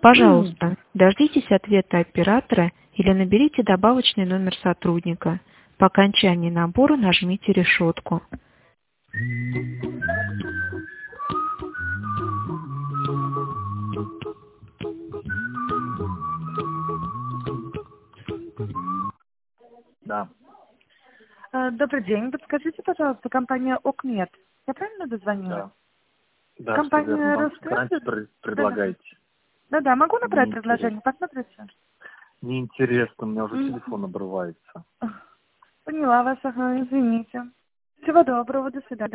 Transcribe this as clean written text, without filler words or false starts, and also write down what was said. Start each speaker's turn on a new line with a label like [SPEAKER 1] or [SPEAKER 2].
[SPEAKER 1] Пожалуйста, дождитесь ответа оператора или наберите добавочный номер сотрудника. По окончании набора нажмите решетку.
[SPEAKER 2] Да.
[SPEAKER 3] Добрый день. Подскажите, пожалуйста, компания ОКМЕД. Я правильно дозвонилась?
[SPEAKER 2] Да. Да, что
[SPEAKER 3] Компания
[SPEAKER 2] верно. Вам
[SPEAKER 3] Ростех?
[SPEAKER 2] гарантию предлагаете?
[SPEAKER 3] Да, могу набрать
[SPEAKER 2] Неинтересно.
[SPEAKER 3] предложение? Посмотрите.
[SPEAKER 2] Неинтересно, у меня уже телефон обрывается.
[SPEAKER 3] Поняла вас, ага, извините. Всего доброго, до свидания.